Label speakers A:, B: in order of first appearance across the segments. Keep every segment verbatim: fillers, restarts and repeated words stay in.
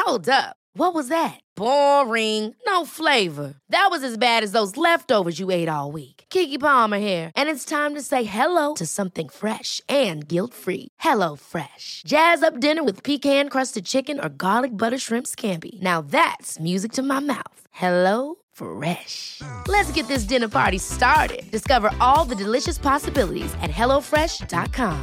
A: Hold up. What was that? Boring. No flavor. That was as bad as those leftovers you ate all week. Keke Palmer here, and it's time to say hello to something fresh and guilt-free. Hello Fresh. Jazz up dinner with pecan-crusted chicken or garlic butter shrimp scampi. Now that's music to my mouth. Hello Fresh. Let's get this dinner party started. Discover all the delicious possibilities at hello fresh dot com.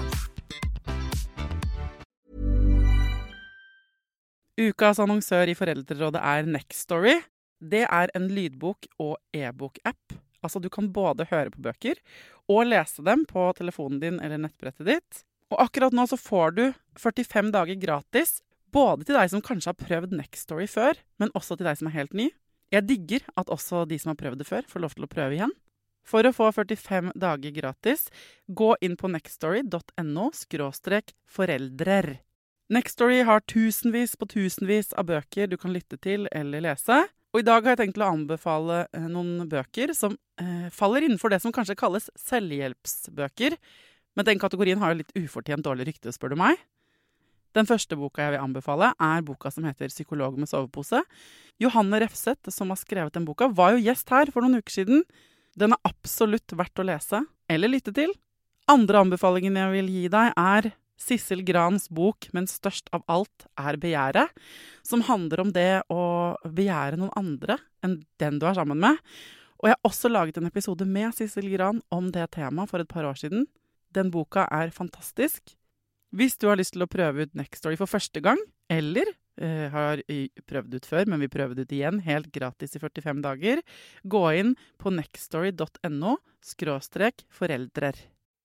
B: Ukas annonsør i Foreldrerådet er Nextory. Det er en lydbok- og e-bok-app. Altså du kan både høre på bøker og lese dem på telefonen din eller nettbrettet ditt. Og akkurat nå så får du førtifem dager gratis, både til deg som kanskje har prøvd Nextory før, men også til deg som er helt ny. Jeg digger at også de som har prøvd det før får lov til å prøve igjen. For å få førtifem dager gratis, gå inn på nextory dot no skråstrek foreldrer. Nextory har tusenvis på tusenvis av bøker du kan lytte til eller lese. Og i dag har jeg tenkt å anbefale eh, noen bøker som eh, faller innenfor det som kanskje kalles selvhjelpsbøker. Men den kategorien har jo litt ufortjent dårlig rykte, spør du meg. Den første boka jeg vil anbefale er boka som heter Psykolog med sovepose. Johanne Refseth, som har skrevet den boka, var jo gjest her for noen uker siden. Den er absolutt verdt å lese eller lytte til. Andre anbefalingen jeg vil gi deg er Sissel Grans bok, men størst av alt er begjæret, som handler om det å begjære noen andre enn den du er sammen med. Og jeg har også laget en episode med Sissel Gran om det temaet for et par år siden. Den boka er fantastisk. Hvis du har lyst til å prøve ut Nextory for første gang, eller eh, har prøvd ut før, men vil prøve det ut igjen, helt gratis i førtifem dager, gå inn på nextory dot no skråstrek foreldrer.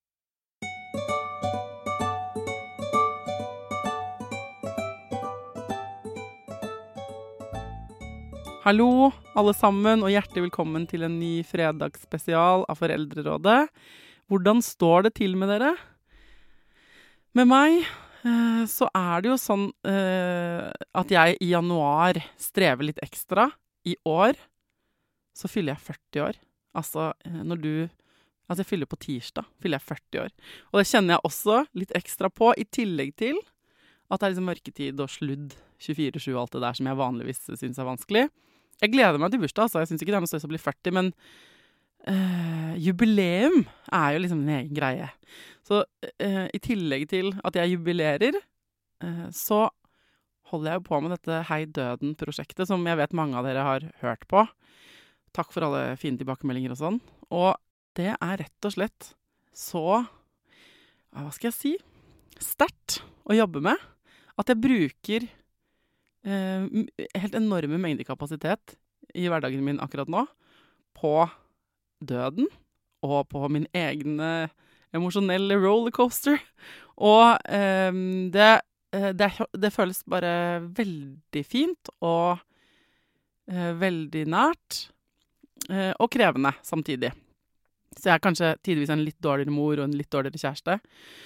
B: Hallo alle sammen, og hjertelig velkommen til en ny fredagsspesial av Foreldrerådet. Hvordan står det til med dere? Med meg eh, så er det jo sånn eh, at jeg i januar strever litt ekstra. I år så fyller jeg førti år. Altså, eh, når du... Altså, jeg fyller på tirsdag, fyller jeg førti år. Og det kjenner jeg også litt ekstra på, i tillegg til at det er liksom mørketid og sludd tjuefire sju og alt det der som jeg vanligvis synes er vanskelig. Jeg gleder meg til bursdag, så jeg synes ikke det er noe størst å bli førti, men uh, jubileum er jo liksom en egen greie. Så uh, i tillegg til at jeg jubilerer, uh, så holder jeg jo på med dette Hei Døden-prosjektet, som jeg vet mange av dere har hørt på. Takk for alle fine tilbakemeldinger og sånn. Og det er rett og slett så, hva skal jeg si, sterkt å jobbe med, at jeg bruker helt enorme mengder kapasitet i hverdagen min akkurat nå på døden og på min egen emosjonelle rollercoaster. Og um, det, det, det føles bare veldig fint og uh, veldig nært uh, og krevende samtidig. Så jeg er kanskje tidvis en litt dårligere mor og en litt dårligere kjæreste.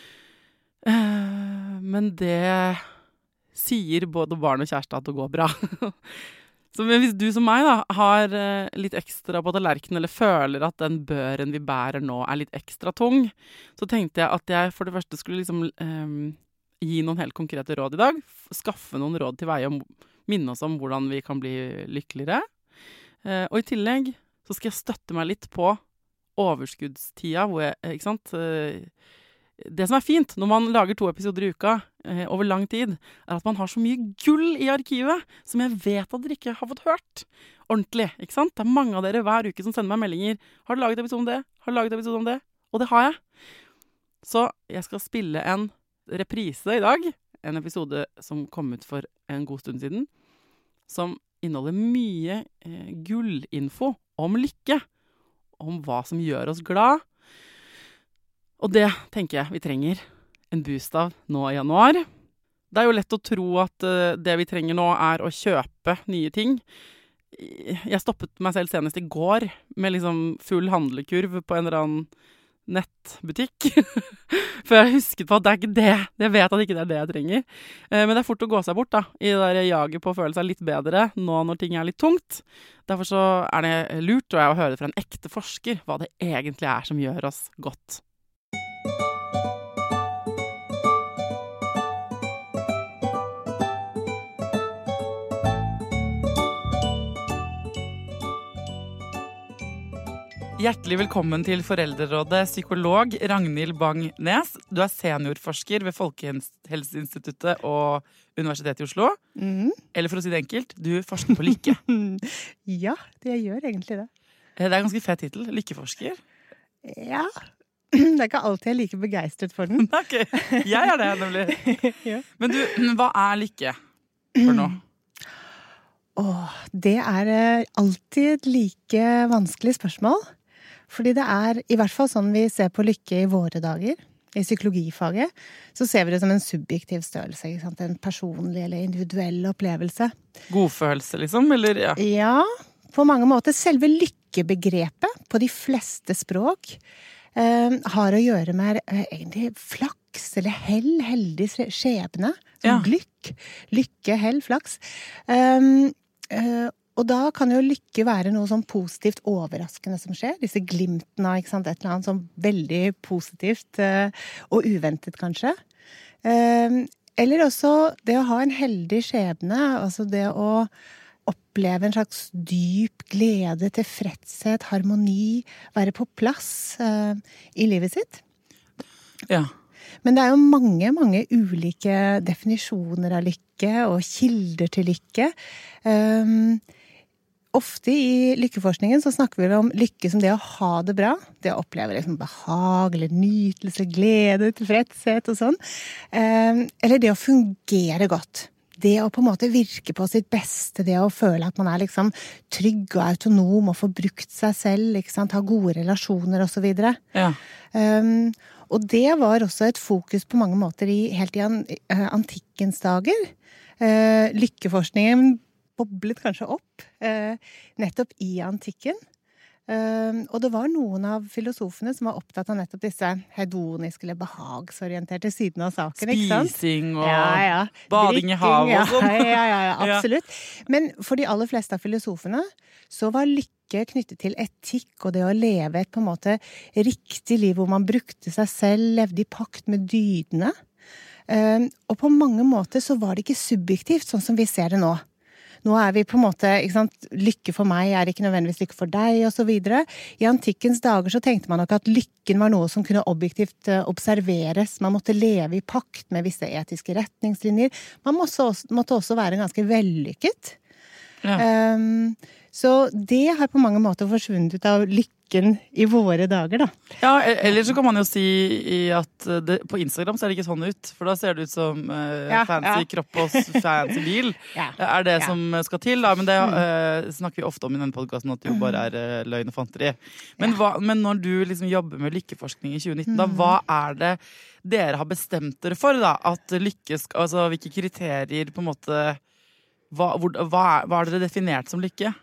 B: Uh, men det... sier både barn og kjæreste at det går bra. Så hvis du som meg da, har litt ekstra på tallerkenen, eller føler at den børen vi bærer nå er litt ekstra tung, så tenkte jeg at jeg for det første skulle liksom, um, gi noen helt konkrete råd i dag, skaffe noen råd til vei og minne oss om hvordan vi kan bli lykkeligere. Uh, og i tillegg så skal jeg støtte meg litt på overskuddstida, hvor jeg, ikke sant, uh, det som er fint når man lager to episoder i uka eh, over lang tid, er at man har så mye gull i arkivet som jeg vet at dere ikke har fått hørt ordentlig, ikke sant? Det er mange av dere hver uke som sender meg meldinger. Har du laget episode om det? Har du laget episode om det? Og det har jeg. Så jeg skal spille en reprise i dag, en episode som kom ut for en god stund siden, som inneholder mye eh, gullinfo om lykke, om hva som gjør oss glad. Og det tenker jeg vi trenger en boost av nå i januar. Det er jo lett å tro at uh, det vi trenger nå er å kjøpe nye ting. Jeg stoppet meg selv senest i går med liksom full handlekurv på en eller annen nettbutikk. For jeg husket på at det er ikke det. Jeg vet at ikke det er det jeg trenger. Uh, men det er fort å gå seg bort da, i det der jaget på å føle seg litt bedre nå når ting er litt tungt. Derfor så er det lurt, tror jeg, å høre det fra en ekte forsker hva det egentlig er som gjør oss godt. Hjertelig velkommen til Foreldrerådet, psykolog Ragnhild Bang-Nes. Du er seniorforsker ved Folkehelseinstituttet og Universitetet i Oslo.
C: Mm.
B: Eller for å si det enkelt, du forsker på lykke.
C: Ja, det gjør egentlig det.
B: Det er en ganske fet titel, lykkeforsker.
C: Ja, det er ikke alltid jeg er like begeistret for den.
B: Ok, jeg er det nemlig.
C: Ja.
B: Men du, hva er lykke for nå?
C: Åh, det er eh, alltid et like vanskelig spørsmål. Fordi det er, i hvert fall sånn vi ser på lykke i våre dager, i psykologifaget, så ser vi det som en subjektiv størrelse, ikke sant? En personlig eller individuell opplevelse.
B: Godfølelse, liksom? Eller, ja.
C: Ja, på mange måter. Selve lykkebegrepet på de fleste språk eh, har å gjøre med eh, egentlig flaks eller hell, heldig skjebne. Som
B: Ja.
C: glykk, lykke, hell, flaks. Um, eh, Og da kan jo lykke være noe sånn positivt overraskende som skjer. Disse glimtene av, ikke sant, et eller annet sånn veldig positivt eh, og uventet kanskje. Eh, eller også det å ha en heldig skjebne, altså det å oppleve en slags dyp glede, tilfredshet, harmoni, være på plass eh, i livet sitt.
B: Ja.
C: Men det er jo mange, mange ulike definisjoner av lykke og kilder til lykke. Um, Ofte i lykkeforskningen så snakker vi om lykke som det å ha det bra. Det å oppleve liksom behag, eller nytelse, glede, tilfredshet og sånn. Eh, eller det å fungere godt. Det å på en måte virke på sitt beste, det å føle at man er liksom trygg og autonom og får brukt seg selv, ikke sant? Ha gode relasjoner og så videre.
B: Ja.
C: Um, og det var også et fokus på mange måter i, helt i an, uh, antikkens dager. Uh, lykkeforskningen boblet kanskje opp eh, nettopp i antikken. Um, og det var noen av filosofene som var opptatt av nettopp disse hedoniske eller behagsorienterte sidene av saken, ikke sant?
B: Spising og
C: ja, ja.
B: bading
C: Drikking,
B: i havet og sånn.
C: Ja, ja, ja, ja, absolutt. Men for de aller fleste av filosofene så var lykke knyttet til etikk og det å leve et på en måte riktig liv hvor man brukte seg selv, levde i pakt med dydene. Um, og på mange måter så var det ikke subjektivt, sånn som vi ser det nå. Nå er vi på en måte, ikke sant, lykke for meg er ikke nødvendigvis lykke for deg, og så videre. I antikkens dager så tenkte man nok at lykken var noe som kunne objektivt observeres. Man måtte leve i pakt med visse etiske retningslinjer. Man måtte også, måtte også være ganske vellykket.
B: Ja.
C: Um, så det har på mange måter forsvunnet ut av lykken i våre dager, da.
B: Ja, eller så kan man jo si at det, på Instagram ser det ikke sånn ut, for da ser det ut som uh,
C: Ja,
B: fancy
C: ja.
B: kropp og fancy bil.
C: Ja,
B: Er det
C: ja.
B: som skal til, da? Men det uh, snakker vi ofte om i denne podcasten, at det jo bare er uh, løgn og fanteri. Men, hva, men når du liksom jobber med lykkeforskning i tjue nitten, da, hva er det dere har bestemt dere for, da? At lykke skal, altså hvilke kriterier på en måte, hva, hvor, hva, er, hva er dere definert som lykke?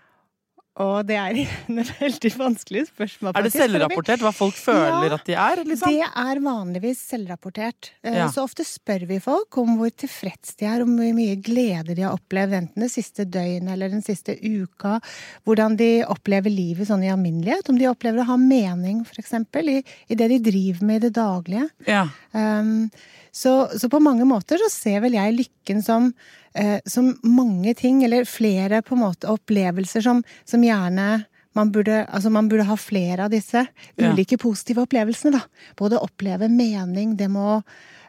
C: Og det er en veldig vanskelig spørsmål.
B: Er det
C: faktisk, for vi-
B: selvrapportert hva folk føler
C: Ja,
B: at de er, liksom?
C: Det er vanligvis selvrapportert. Eh,
B: Ja.
C: Så ofte spør vi folk om hvor tilfreds de er, om hvor mye glede de har opplevd, enten det siste døgnet eller den siste uka, hvordan de opplever livet sånn i alminnelighet, om de opplever å ha mening, for eksempel, i, i det de driver med i det daglige.
B: Ja.
C: Um, så, så på mange måter så ser vel jeg lykken som, eh, som mange ting, eller flere på en måte opplevelser som, som gjerne man burde, altså man burde ha flere av disse
B: Ja.
C: ulike positive opplevelsene, da. Både oppleve mening, det må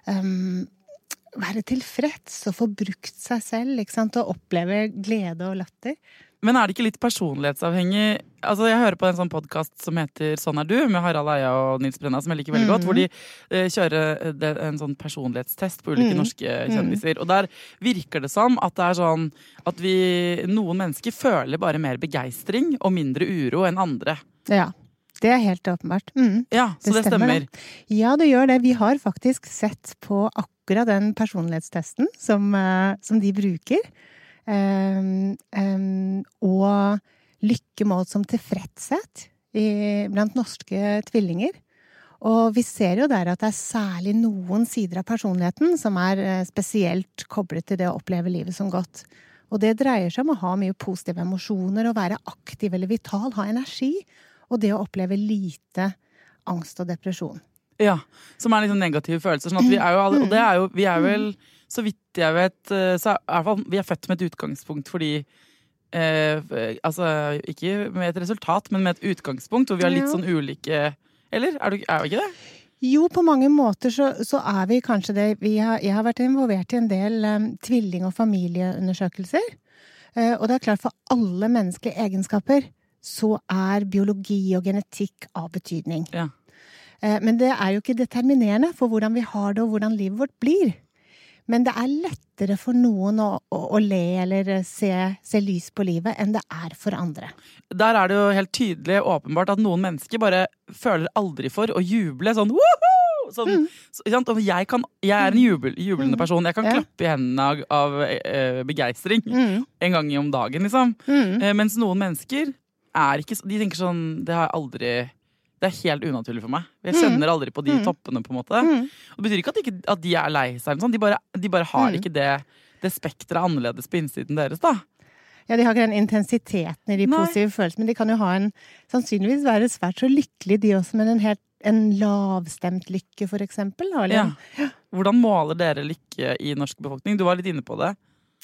C: um, være tilfreds og få brukt seg selv, ikke sant, og oppleve glede og latter.
B: Men er det ikke litt personlighetsavhengig? Altså, jeg hører på en sånn podcast som heter Sånn er du, med Harald Eia og Nils Brenna, som jeg liker veldig godt, hvor de eh, kjører det, en sånn personlighetstest på ulike
C: Mm.
B: norske kjendiser. Og der virker det som at det er sånn at vi, noen mennesker føler bare mer begeistring og mindre uro enn andre.
C: Ja, det er helt åpenbart. Mm.
B: Ja, så det,
C: Det stemmer,
B: stemmer.
C: Ja, det gjør det. Vi har faktisk sett på akkurat den personlighetstesten som, eh, som de bruker. Um, um, og lykke målt som tilfredshet i, blant norske tvillinger. Og vi ser jo der at det er særlig noen sider av personligheten som er eh, spesielt koblet til det å oppleve livet som godt. Og det dreier seg om å ha mye positive emosjoner, å være aktiv eller vital, ha energi, og det å oppleve lite angst og depresjon.
B: Ja, som er liksom negative følelser. Sånn at vi er jo alle, og det er jo, vi er vel, så vidt jeg vet, så er, i hvert fall, vi er født med et utgangspunkt fordi eh, altså, ikke med et resultat, men med et utgangspunkt, hvor vi har litt
C: Ja.
B: sånn ulike, eller? Er, du, er vi ikke det?
C: Jo, på mange måter så, så er vi kanskje det. Vi har, jeg har vært involvert i en del um, tvilling- og familieundersøkelser. Uh, og det er klart for alle menneskelige egenskaper så er biologi og genetikk av betydning.
B: Ja.
C: Uh, men det er jo ikke determinerende for hvordan vi har det og hvordan livet vårt blir. Men det er lettere for noen å, å, å le eller se, se lys på livet enn det er for andre.
B: Der er det jo helt tydelig åpenbart at noen mennesker bare føler aldri for å juble sånn woohoo! Sånn,
C: Mm.
B: så, ikke sant? Og jeg, kan, jeg er en jubel, jublende person. Jeg kan
C: Ja.
B: klappe i hendene av, av eh, begeistring
C: Mm.
B: en gang om dagen, liksom.
C: Mm.
B: Eh, mens noen mennesker er ikke så- De tenker sånn Det har jeg aldri Det er helt unaturlig for meg. Jeg kjenner aldri på de
C: Mm.
B: toppene, på en måte.
C: Mm.
B: Og det betyr ikke at, ikke at de er lei seg, eller sånn. De bare, de bare har
C: Mm.
B: ikke det, det spektret annerledes på innsiden deres, da.
C: Ja, de har ikke den intensiteten i de
B: Nei.
C: positive følelsene, men de kan jo ha en, sannsynligvis være svært så lykkelige, de også, men en helt en lavstemt lykke, for eksempel. Eller?
B: Ja. Hvordan måler dere lykke i norsk befolkning? Du var litt inne på det.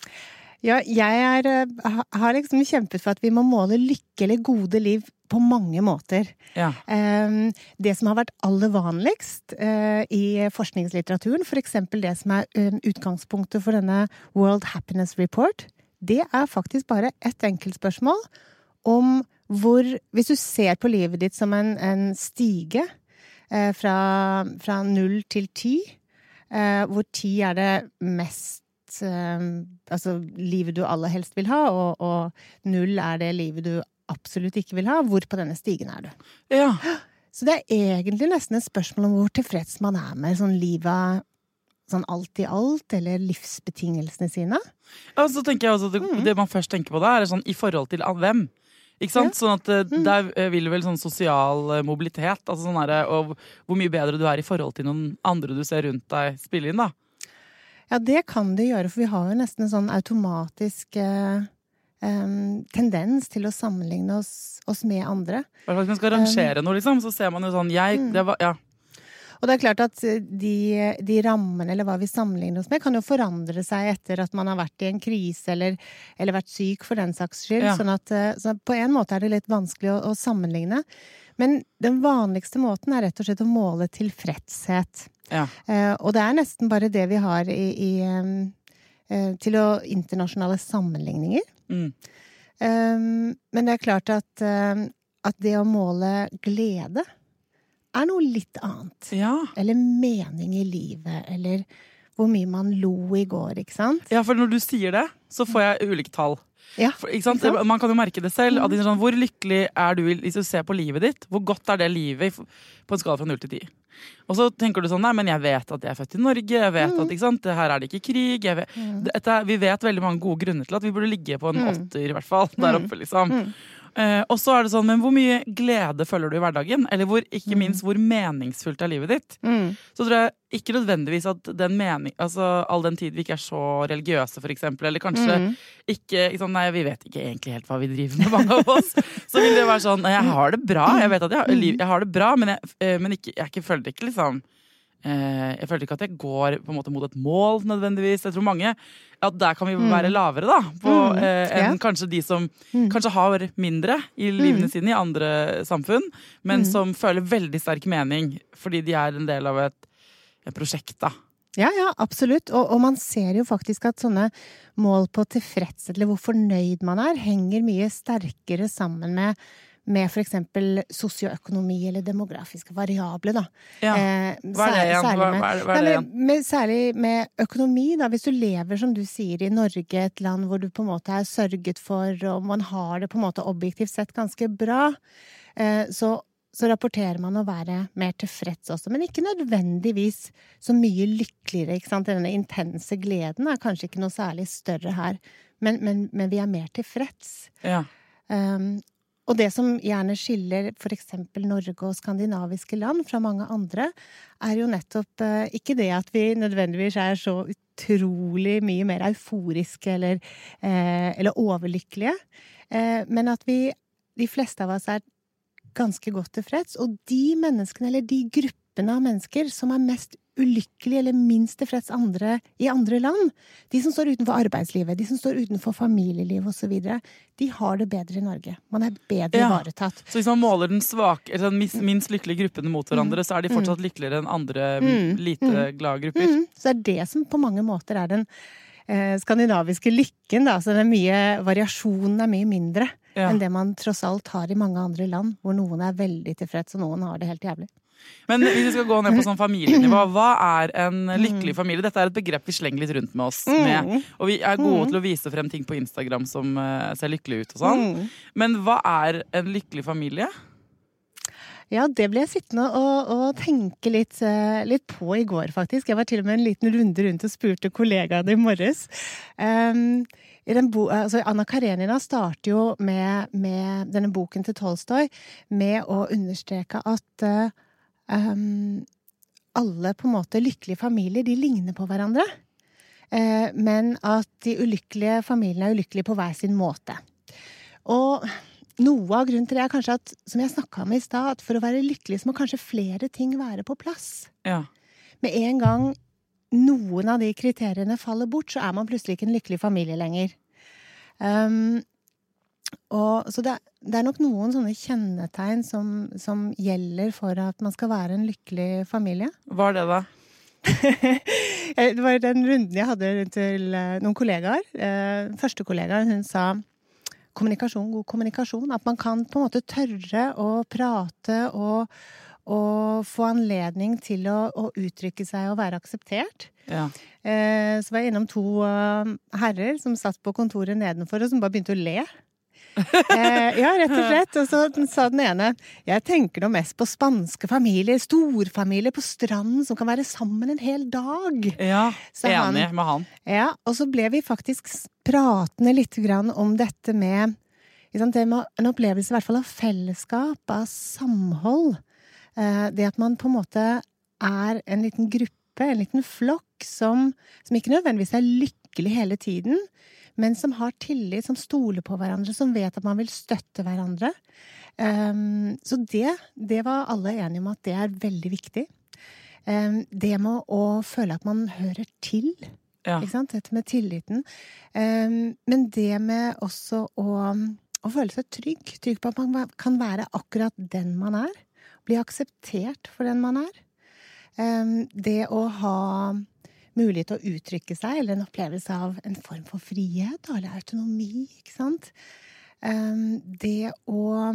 C: Ja, jeg er, eh, ha- har liksom kjempet for at vi må måle lykke eller gode liv på mange måter.
B: Ja.
C: Um, det som har vært aller vanligst uh, i forskningslitteraturen, for eksempel det som er um, utgangspunktet for denne World Happiness Report, det er faktisk bare et enkelt spørsmål om hvor, hvis du ser på livet ditt som en, en stige uh, fra, fra null til ti, uh, hvor ti er det mest um, altså livet du aller helst vil ha, og, og null er det livet du absolutt ikke vil ha, hvor på denne stigen er du?
B: Ja.
C: Så det er egentlig nesten et spørsmål om hvor tilfreds man er med sånn livet, sånn alt i alt, eller livsbetingelsene sine.
B: Og så tenker jeg også at det,
C: Mm.
B: det man først tenker på da, er sånn i forhold til av hvem. Ikke sant?
C: Ja.
B: Sånn at eh,
C: Mm.
B: der eh, vil vel sånn sosial eh, mobilitet, altså sånn derre, og hvor mye bedre du er i forhold til noen andre du ser rundt deg spille inn, da.
C: Ja, det kan det gjøre, for vi har jo nesten en sånn automatisk eh, em, tendens til å sammenligne oss, oss med andre.
B: I hvert fall hvis man skal rangere noe, liksom, så ser man jo sånn jeg,
C: Mm.
B: det var, ja.
C: Og det er klart at de, de rammene, eller hva vi sammenligner oss med, kan jo forandre seg etter at man har vært i en krise, eller, eller vært syk for den saks skyld.
B: Ja.
C: Sånn at eh, så på en måte er det litt vanskelig å, å sammenligne. Men den vanligste måten er rett og slett å måle tilfredshet.
B: Ja.
C: Eh, og det er nesten bare det vi har i, i, em, eh, til å internasjonale sammenligninger.
B: Mm.
C: Um, men det er klart at, um, at det å måle glede er noe litt annet.
B: Ja.
C: Eller mening i livet, eller hvor mye man lo i går, ikke sant?
B: ja, for når du sier det, så får jeg ulike tall.
C: Ja,
B: For, ikke sant?
C: ikke sant?
B: Man kan jo merke det selv. At de sier sånn, hvor lykkelig er du hvis du ser på livet ditt? Hvor godt er det livet i- på en skala fra null til ti? Og så tenker du sånn, nei, men jeg vet at jeg er født i Norge, jeg vet at ikke sant, her er det ikke krig. Jeg vet, dette, er- vi vet veldig mange gode grunner til at vi burde ligge på en
C: Mm.
B: åtter, i hvert fall. Der oppe, liksom.
C: Mm.
B: Eh, og så er det sånn, men hvor mye glede føler du i hverdagen? Eller hvor, ikke minst, hvor meningsfullt er livet ditt?
C: Mm.
B: Så tror jeg ikke nødvendigvis at den mening, altså all den tid vi ikke er så religiøse, for eksempel, eller kanskje
C: Mm.
B: ikke, ikke sånn, nei, vi vet ikke egentlig helt hva vi driver med, mange av oss, så vil det være sånn, jeg har det bra, jeg vet at jeg har, liv, jeg har det bra, men jeg, eh, men ikke, jeg ikke føler det ikke liksom, eh, jeg føler ikke at jeg går på en måte mot et mål nødvendigvis. Jeg tror mange, at der kan vi være lavere da, på,
C: Mm.
B: eh, enn
C: Ja.
B: kanskje de som
C: Mm.
B: kanskje har mindre i livene
C: Mm.
B: sine i andre samfunn, men
C: Mm.
B: som føler veldig sterk mening, fordi de er en del av et, et prosjekt da.
C: Ja, ja, absolutt. Og, og man ser jo faktisk at sånne mål på tilfredshet, eller hvor fornøyd man er, henger mye sterkere sammen med, med for eksempel sosioøkonomi eller demografiske variabler, da.
B: Ja.
C: Eh,
B: Hva er det igjen?
C: særlig
B: Hva,
C: med-
B: hva er, hva er
C: Nei,
B: det
C: men,
B: igjen?
C: med, særlig med økonomi, da. Hvis du lever, som du sier, i Norge, et land hvor du på en måte er sørget for, og man har det på en måte objektivt sett ganske bra, eh, så, så rapporterer man å være mer tilfreds også. Men ikke nødvendigvis så mye lykkeligere, ikke sant? Denne intense gleden er kanskje ikke noe særlig større her, men, men, men vi er mer tilfreds.
B: Ja.
C: Um, og det som gjerne skiller for eksempel Norge og skandinaviske land fra mange andre, er jo nettopp uh, ikke det at vi nødvendigvis er så utrolig mye mer euforiske eller, uh, eller overlykkelige, uh, men at vi, de fleste av oss er ganske godt tilfreds, og de menneskene eller de gruppene gruppene av mennesker som er mest ulykkelige eller minst tilfreds andre i andre land. De som står utenfor arbeidslivet, de som står utenfor familieliv og så videre, de har det bedre i Norge. Man er bedre
B: Ja.
C: ivaretatt.
B: Så hvis man måler den svake, eller den mis- minst lykkelige gruppene mot hverandre, så er de fortsatt lykkeligere enn andre
C: Mm.
B: lite glade grupper.
C: Mm. Så det er det som på mange måter er den eh, skandinaviske lykken, da. Så det er mye, variasjonen er mye mindre
B: Ja.
C: enn det man tross alt har i mange andre land, hvor noen er veldig tilfreds og noen har det helt jævlig.
B: Men hvis vi skal gå ned på sånn familienivå, hva er en lykkelig familie? Dette er et begrep vi slenger litt rundt med oss med. Og vi er gode til å vise frem ting på Instagram som uh, ser lykkelig ut og sånn.
C: Mm.
B: Men hva er en lykkelig familie?
C: Ja, det ble jeg sittende og, og tenke litt, eh, litt på i går, faktisk. Jeg var til og med en liten runde rundt og spurte kollegaene i morges. Um, i den bo, altså Anna Karenina starter jo med, med denne boken til Tolstoy med å understreke at uh, um, alle på en måte lykkelige familier, de ligner på hverandre. Uh, men at de ulykkelige familiene er ulykkelige på hver sin måte. Og noe av grunnen til det er kanskje at, som jeg snakket om i stad, at for å være lykkelig så må kanskje flere ting være på plass.
B: Ja.
C: Med en gang noen av de kriteriene faller bort, så er man plutselig ikke en lykkelig familie lenger. Um, og, så det, det er nok noen sånne kjennetegn som, som gjelder for at man skal være en lykkelig familie.
B: Hva er det da?
C: Det var den runden jeg hadde til noen kollegaer. Første kollegaen, hun sa kommunikasjon, god kommunikasjon. At man kan på en måte tørre å prate og, og få anledning til å, å uttrykke seg og være akseptert.
B: Ja.
C: Eh, så var jeg innom to uh, herrer som satt på kontoret nedenfor og som bare begynte å le. eh, ja, rett og slett. Og så sa den ene, jeg tenker nå mest på spanske familier, storfamilier på stranden som kan være sammen en hel dag.
B: Ja,
C: Så han-
B: enig med han.
C: Ja, og så ble vi faktisk pratende litt grann om dette med, liksom, det med en opplevelse i hvert fall av fellesskap, av samhold. Eh, det at man på en måte er en liten gruppe, en liten flokk som, som ikke nødvendigvis er lykkelig hele tiden, men som har tillit, som stoler på hverandre, som vet at man vil støtte hverandre. Um, så det, det var alle enige om at det er veldig viktig. Um, det med å føle at man hører til,
B: Ja.
C: ikke sant? Dette med tilliten. Um, men det med også å, å føle seg trygg, trygg på at man kan være akkurat den man er, bli akseptert for den man er. Um, det å ha mulighet til å uttrykke seg, eller en opplevelse av en form for frihet, eller autonomi, ikke sant? Um, det å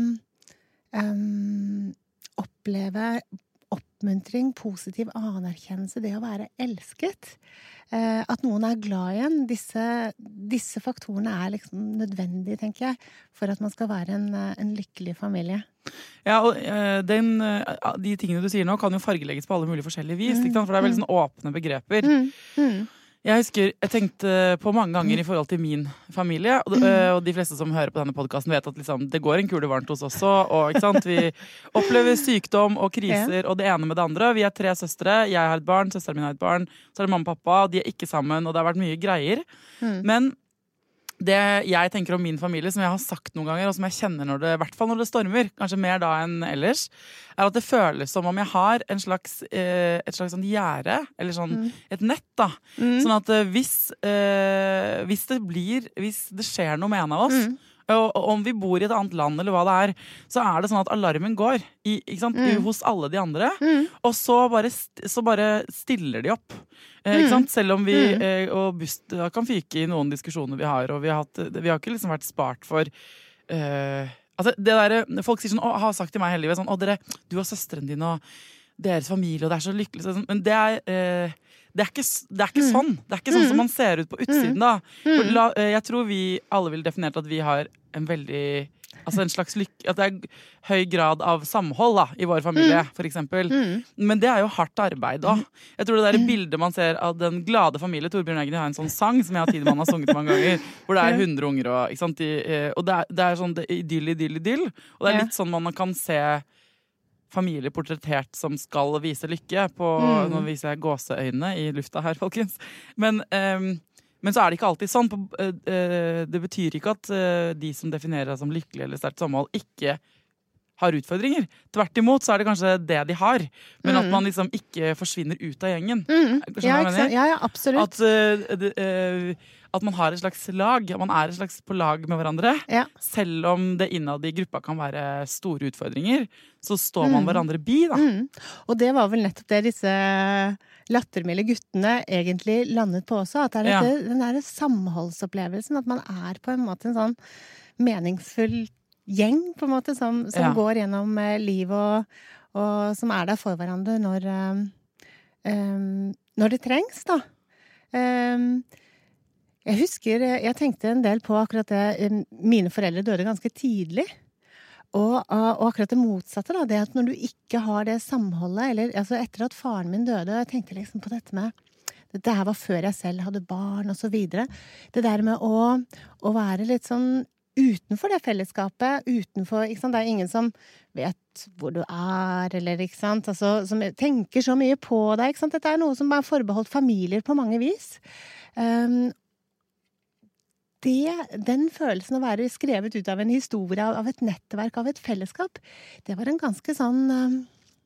C: um, oppleve oppmuntring, positiv anerkjennelse, det å være elsket, uh, at noen er glad igjen, disse, disse faktorene er liksom nødvendige, tenker jeg, for at man skal være en, en lykkelig familie.
B: Ja, og eh, den, eh, de tingene du sier nå kan jo fargelegges på alle mulige forskjellige vis, ikke sant? For det er veldig sånn åpne begreper.
C: Mm, mm.
B: Jeg husker, jeg tenkte på mange ganger i forhold til min familie, og, de- og de fleste som hører på denne podcasten vet at liksom, det går en kule varmt hos oss også, og ikke sant? Vi opplever sykdom og kriser, og det ene med det andre. Vi er tre søstre, jeg har et barn, søsteren min har et barn, så er det mamma og pappa, og de er ikke sammen, og det har vært mye greier.
C: Mm.
B: Men det jeg tenker om min familie, som jeg har sagt noen ganger, og som jeg kjenner når det, i hvert fall når det stormer, kanskje mer da enn ellers, er at det føles som om jeg har en slags, eh, et slags sånn gjerde, eller sånn et nett da. Sånn at eh, hvis, eh, hvis det blir, hvis det skjer noe med en av oss, og, og om vi bor i et annet land eller hva det er, så er det sånn at alarmen går i, ikke sant, hos alle de andre, og så bare, st- så bare stiller de opp. Eh, ikke sant? Selv om vi eh, og Bust da kan fyke i noen diskusjoner vi har, og vi har, hatt, vi har ikke liksom vært spart for eh, altså det der, folk sier sånn, å, har sagt til meg hele livet sånn, å dere, du og søsteren din og deres familie, og det er så lykkelig så, men det er eh, det er, ikke, s- det er ikke sånn. Det er ikke sånn som man ser ut på utsiden da. For la, eh, jeg tror vi alle vil definere at vi har en veldig altså en slags lykke, at det er høy grad av samhold da, i vår familie, for eksempel. Men det er jo hardt arbeid da. Jeg tror det der bildet man ser av den glade familie, Torbjørn Eggen har en sånn sang som jeg har Tidemann har sunget mange ganger, hvor det er hundre unger og, ikke sant, de, eh, og det er, det er sånn det, idyll, idyll, idyll. Og det er litt sånn man kan se familie portrettert som skal vise lykke på, nå viser jeg gåseøyne i lufta her, folkens. Men, um, men så er det ikke alltid sånn. På, uh, uh, det betyr ikke at uh, de som definerer seg som lykkelige eller sterkt samhold, ikke har utfordringer. Tvert imot så er det kanskje det de har. Men
C: Mm.
B: at man liksom ikke forsvinner ut av gjengen.
C: Mm.
B: Skjønner du
C: Ja,
B: hva jeg
C: ikke sant?
B: mener?
C: Ja, ja, absolutt.
B: At, eh, det, eh, at man har et slags lag. Man er et slags på lag med hverandre.
C: Ja.
B: Selv om det innad i gruppa kan være store utfordringer, så står man
C: Mm.
B: hverandre bi, da.
C: Mm. Og det var vel nettopp det disse lattermilde guttene egentlig landet på også. At det er
B: Ja.
C: dette, den der samholdsopplevelsen. At man er på en måte en sånn meningsfull gjeng, på en måte, som, som
B: Ja.
C: går gjennom eh, liv og, og som er der for hverandre når, eh, um, når det trengs, da. Um, jeg husker, jeg tenkte en del på akkurat det. um, Mine foreldre døde ganske tidlig. Og, og akkurat det motsatte, da, det at når du ikke har det samholdet, eller altså etter at faren min døde, og jeg tenkte liksom på dette med dette her var før jeg selv hadde barn, og så videre. Det der med å, å være litt sånn utenfor det fellesskapet, utenfor, ikke sant, det er ingen som vet hvor du er, eller, ikke sant, altså, som tenker så mye på deg, ikke sant, dette er noe som er forbeholdt familier på mange vis. Um, det, den følelsen å være skrevet ut av en historie, av et nettverk, av et fellesskap, det var en ganske sånn, um,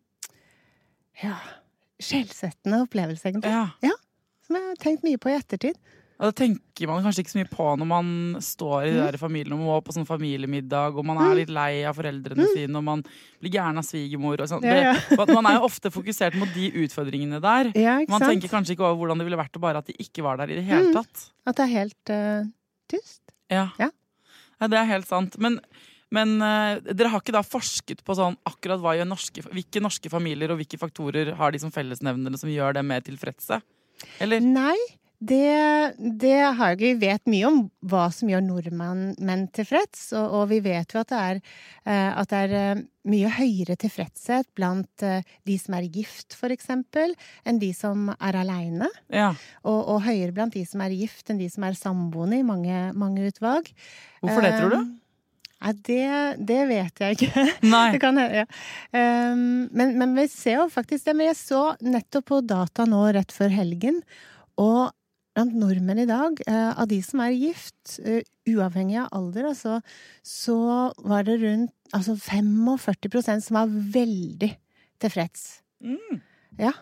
C: ja, skjellsettende opplevelse, egentlig.
B: Ja.
C: Ja, som jeg har tenkt mye på i ettertid.
B: Og da tenker man kanskje ikke så mye på når man står i de der familiene og må på sånn familiemiddag, og man er litt lei av foreldrene sine, og man blir gæren av svigermor og sånn.
C: Ja, ja.
B: Det- Man er jo ofte fokusert mot de utfordringene der.
C: Ja, ikke
B: Man
C: sant?
B: tenker kanskje ikke over hvordan det ville vært å bare at de ikke var der i det hele
C: Mm.
B: tatt.
C: At det er helt uh, tyst.
B: Ja.
C: Ja.
B: Ja, det er helt sant. Men, men eh, dere har ikke da forsket på sånn akkurat hva gjør norske, hvilke norske familier og hvilke faktorer har de som fellesnevnere som gjør dem mer tilfredse? Eller?
C: Nei, det, det har jeg ikke. Vi vet mye om hva som gjør nordmenn menn tilfreds, og, og vi vet jo at det er, eh, at det er eh, mye høyere tilfredshet blant eh, de som er gift, for eksempel, enn de som er alene.
B: Ja.
C: Og, og høyere blant de som er gift enn de som er samboende i mange, mange utvalg.
B: Hvorfor det, tror du?
C: Eh, Nei, det, det vet jeg ikke.
B: Nei.
C: Det kan hende, ja. Um, men, men vi ser jo faktisk det. Men jeg så nettopp på data nå rett før helgen, og blant nordmenn i dag, uh, av de som er gift, uh, uavhengig av alder, altså, så var det rundt altså førtifem prosent som var veldig tilfreds.
B: Mm.
C: Ja.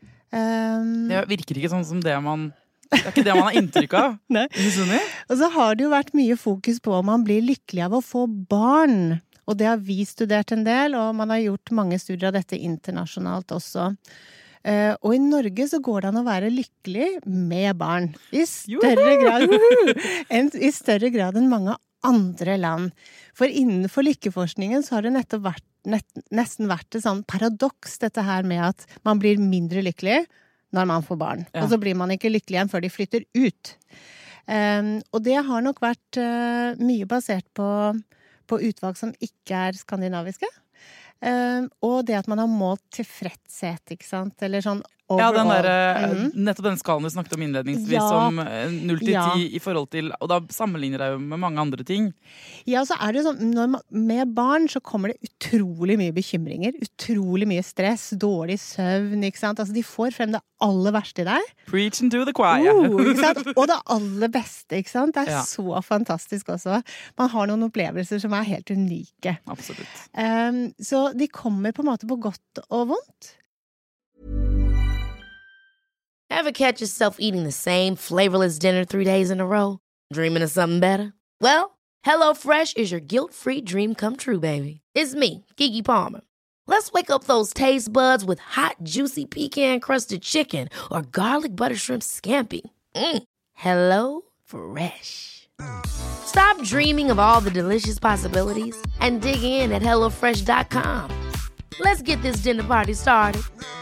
C: Um,
B: Det virker ikke sånn som det man Det er ikke det man har inntrykk av.
C: Nei.
B: Misunnelig?
C: Og så har det jo vært mye fokus på om man blir lykkelig av å få barn. Og det har vi studert en del, og man har gjort mange studier av dette internasjonalt også. Uh, og i Norge så går det an å være lykkelig med barn. I større grad, enn, i større grad enn mange andre land. For innenfor lykkeforskningen så har det nettopp vært, nett, nesten vært et sånn paradoks, dette her med at man blir mindre lykkelig når man får barn.
B: Ja.
C: Og så blir man ikke lykkelig igjen før de flytter ut. Um, og det har nok vært uh, mye basert på, på utvalg som ikke er skandinaviske. Um, og det at man har målt tilfredshet, ikke sant? Eller sånn
B: Ja, den
C: overall.
B: der,
C: Mhm.
B: nettopp den skalaen vi snakket om innledningsvis,
C: Ja.
B: som eh, null til
C: Ja.
B: ti i forhold til, og da sammenligner jeg jo med mange andre ting.
C: Ja, så er det jo sånn, når man, med barn så kommer det utrolig mye bekymringer, utrolig mye stress, dårlig søvn, ikke sant? Altså, de får frem det aller verste i deg.
B: Preaching to the choir.
C: Oh, ikke sant? Og det aller beste, ikke sant? Det er
B: Ja.
C: så fantastisk også. Man har noen opplevelser som er helt unike.
B: Absolutt.
C: Um, så de kommer på en måte på godt og vondt.
A: Ever catch yourself eating the same flavorless dinner three days in a row? Dreaming of something better? Well, HelloFresh is your guilt-free dream come true, baby. It's me, Keke Palmer. Let's wake up those taste buds with hot, juicy pecan-crusted chicken or garlic butter shrimp scampi. Mm. Hello Fresh. Stop dreaming of all the delicious possibilities and dig in at hello fresh dot com. Let's get this dinner party started.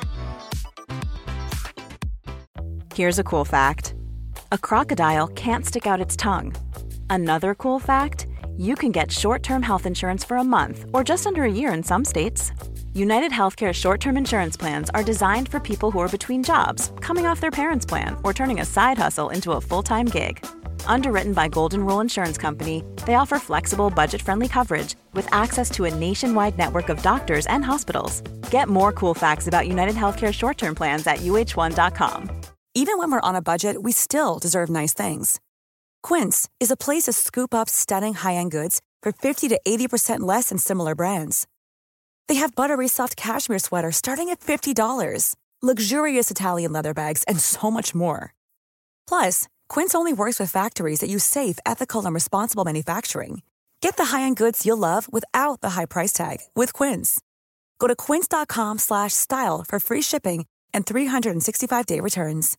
D: Here's a cool fact. A crocodile can't stick out its tongue. Another cool fact, you can get short-term health insurance for a month or just under a year in some states. United Healthcare short-term insurance plans are designed for people who are between jobs, coming off their parents' plan, or turning a side hustle into a full-time gig. Underwritten by Golden Rule Insurance Company, they offer flexible, budget-friendly coverage with access to a nationwide network of doctors and hospitals. Get more cool facts about United Healthcare short-term plans at U H one dot com.
E: Even when we're on a budget, we still deserve nice things. Quince is a place to scoop up stunning high-end goods for fifty to eighty percent less than similar brands. They have buttery soft cashmere sweaters starting at fifty dollars, luxurious Italian leather bags, and so much more. Plus, Quince only works with factories that use safe, ethical, and responsible manufacturing. Get the high-end goods you'll love without the high price tag with Quince. Go to quince.com slash style for free shipping and three sixty-five day returns.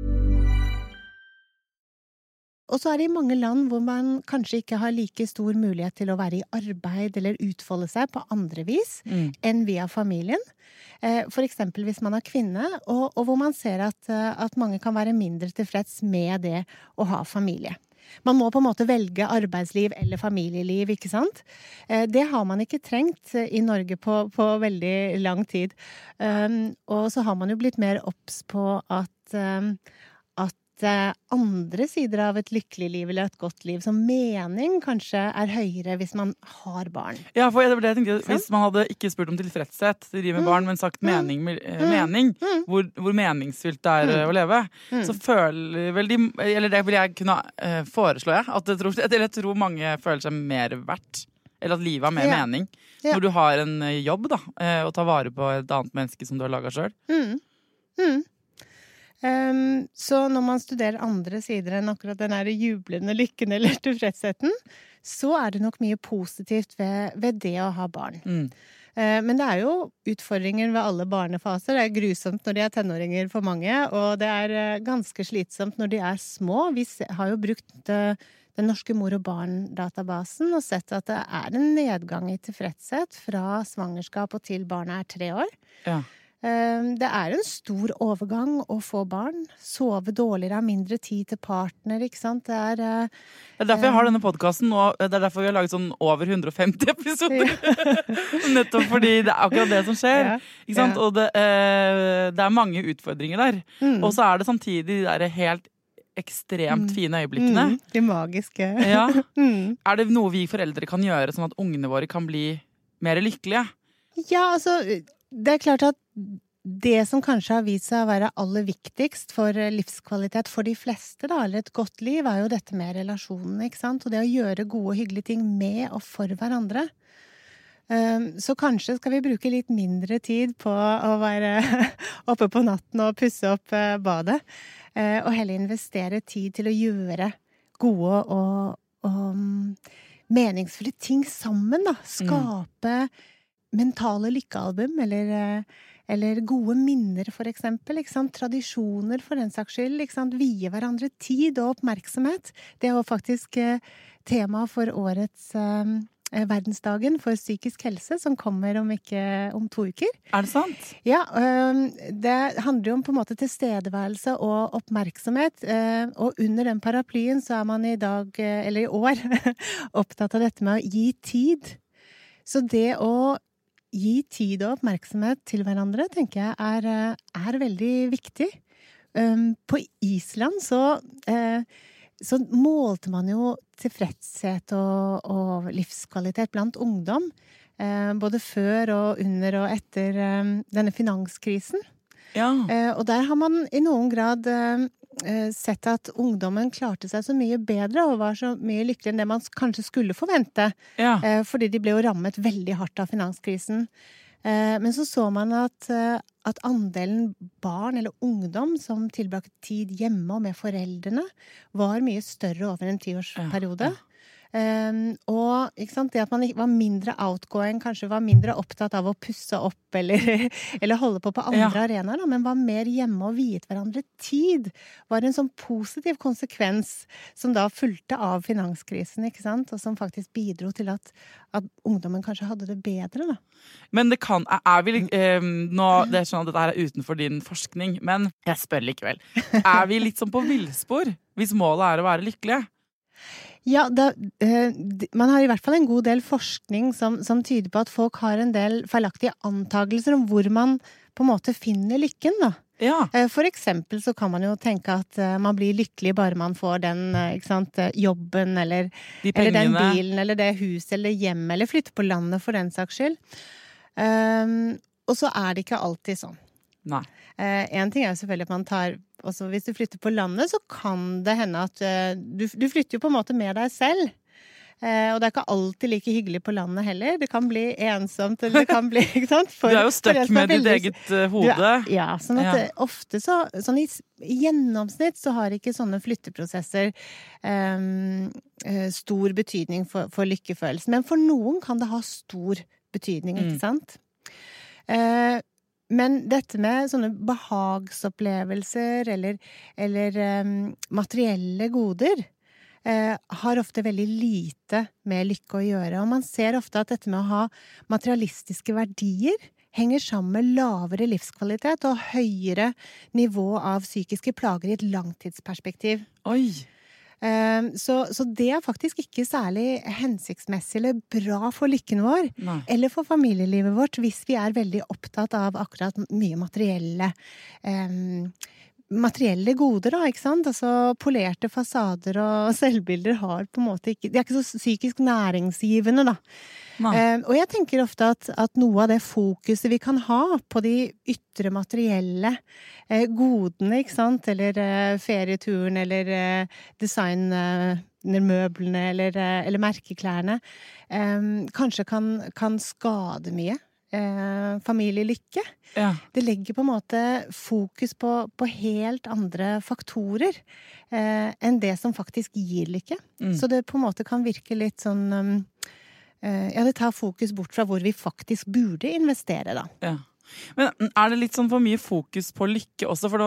C: Og så er det i mange land hvor man kanskje ikke har like stor mulighet til å være i arbeid eller utfolde seg på andre vis mm. enn via familien. For eksempel hvis man er kvinne, og, og hvor man ser at, at mange kan være mindre tilfreds med det å ha familie. Man må på en måte velge arbeidsliv eller familieliv, ikke sant? Det har man ikke trengt i Norge på, på veldig lang tid. Og så har man jo blitt mer obs på at, at andre sider av et lykkelig liv eller et godt liv som mening kanskje er høyere hvis man har barn.
B: Ja, for det, det jeg tenkte, hvis man hadde ikke spurt om tilfredshet til å drive med barn, men sagt mening, mm. mening mm. Hvor, hvor meningsfylt det er mm. å leve, mm. så føler vel de, eller det vil jeg kunne uh, foreslå, jeg, at jeg tror, eller jeg tror mange føler seg mer verdt, eller at livet har mer ja. mening, ja. når du har en jobb da, uh, og tar vare på et annet menneske som du har laget selv.
C: Mm. Mm. Um, så når man studerer andre sider enn akkurat den her jublende lykken eller tilfredsheten, så er det nok mye positivt ved, ved det å ha barn. Mm. Uh, men det er jo utfordringer ved alle barnefaser. Det er grusomt når de er tenåringer for mange, og det er uh, ganske slitsomt når de er små. Vi har jo brukt uh, den norske mor- og barn-databasen og sett at det er en nedgang i tilfredshet fra svangerskap og til barnet er tre år. Ja. Det er en stor overgang å få barn. Sove dårligere, ha mindre tid til partner, ikke sant? Det er,
B: det er derfor jeg har denne podcasten nå. Det er derfor vi har laget sånn over hundre og femti episoder. Ja. Nettopp fordi det er akkurat det som skjer. Ja. Ikke sant? Ja. Og det, det er mange utfordringer der. Mm. Og så er det samtidig de der helt ekstremt mm. fine øyeblikkene.
C: Mm. De magiske.
B: Ja. Mm. Er det noe vi foreldre kan gjøre sånn at ungene våre kan bli mer lykkelige?
C: Ja, altså... Det er klart at det som kanskje har vist seg å være aller viktigst for livskvalitet for de fleste, da, eller et godt liv, er jo dette med relasjonene, ikke sant? Og det å gjøre gode og hyggelige ting med og for hverandre. Så kanskje skal vi bruke litt mindre tid på å være oppe på natten og pusse opp badet, og heller investere tid til å gjøre gode og, og meningsfulle ting sammen, da. Skape mentale lykkealbum, eller, eller gode minner for eksempel, ikke sant? Tradisjoner for den saks skyld, ikke sant? Vie hverandre tid og oppmerksomhet. Det er jo faktisk eh, tema for årets eh, verdensdagen for psykisk helse, som kommer om ikke om to uker.
B: Er det sant?
C: Ja, eh, det handler jo om på en måte tilstedeværelse og oppmerksomhet, eh, og under den paraplyen så er man i dag, eh, eller i år, opptatt av dette med å gi tid. Så det å gi tid og oppmerksomhet til hverandre, tenker jeg, er, er veldig viktig. Um, på Island så, eh, så målte man jo tilfredshet og, og livskvalitet blant ungdom, eh, både før og under og etter eh, denne finanskrisen.
B: Ja.
C: Eh, og der har man i noen grad eh, sett at ungdommen klarte seg så mye bedre og var så mye lykkeligere enn det man kanskje skulle forvente.
B: Ja.
C: Eh, fordi de ble jo rammet veldig hardt av finanskrisen. Eh, men så så man at, eh, at andelen barn eller ungdom som tilbrakte tid hjemme og med foreldrene var mye større over en tiårsperiode. Ja, ja. Um, og ikke sant, det at man var mindre outgoing, kanskje var mindre opptatt av å pusse opp eller, eller holde på på andre ja. arenaer, da, men var mer hjemme og viet hverandre tid, var en sånn positiv konsekvens som da fulgte av finanskrisen, ikke sant, og som faktisk bidro til at, at ungdommen kanskje hadde det bedre, da.
B: Men det kan, er vi eh, nå, det er sånn at dette er utenfor din forskning, men jeg spør likevel, er vi litt sånn på villspor hvis målet er å være lykkelige?
C: Ja, det, eh, man har i hvert fall en god del forskning som, som tyder på at folk har en del feilaktige antagelser om hvor man på en måte finner lykken, da.
B: Ja.
C: Eh, for eksempel så kan man jo tenke at eh, man blir lykkelig bare man får den, eh, ikke sant, jobben, eller,
B: De
C: eller den bilen, eller det huset, eller hjem, eller flytte på landet for den saks skyld. Um, og så er det ikke alltid sånn.
B: Nei.
C: Uh, en ting er jo selvfølgelig at man tar, også hvis du flytter på landet, så kan det hende at uh, du, du flytter jo på en måte med deg selv. Eh, og det er ikke alltid like hyggelig på landet heller. Det kan bli ensomt, eller det kan bli, ikke sant? For,
B: du er jo støtt med ditt
C: veldig,
B: eget uh, hode.
C: Er, ja, sånn at
B: ja.
C: ofte så, sånn i, i gjennomsnitt så har ikke sånne flytteprosesser um, stor betydning for, for lykkefølelsen. Men for noen kan det ha stor betydning, ikke sant? Mm. Uh, men dette med sånne behagsopplevelser eller, eller um, materielle goder Eh, har ofte veldig lite med lykke å gjøre, og man ser ofte at dette med å ha materialistiske verdier henger sammen med lavere livskvalitet og høyere nivå av psykiske plager i et langtidsperspektiv.
B: Oi!
C: Eh, så, så det er faktisk ikke særlig hensiktsmessig eller bra for lykken vår, Nei. Eller for familielivet vårt, hvis vi er veldig opptatt av akkurat mye materielle eh, materielle goder da, ikke sant? Altså polerte fasader og selvbilder har på en måte ikke, de er ikke så psykisk næringsgivende da. Eh, og jeg tenker ofte at, at noe av det fokuset vi kan ha på de ytre materielle eh, godene, ikke sant? Eller eh, ferieturen, eller eh, design eh, møblene, eller, eh, eller merkeklærne, eh, kanskje kan, kan skade mye. Eh, familielykke. Ja. Det legger på en måte fokus på, på helt andre faktorer eh, enn det som faktisk gir lykke. Mm. Så det på en måte kan virke litt sånn um, eh, ja, det tar fokus bort fra hvor vi faktisk burde investere da.
B: Ja. Men er det litt sånn for mye fokus på lykke også? For da,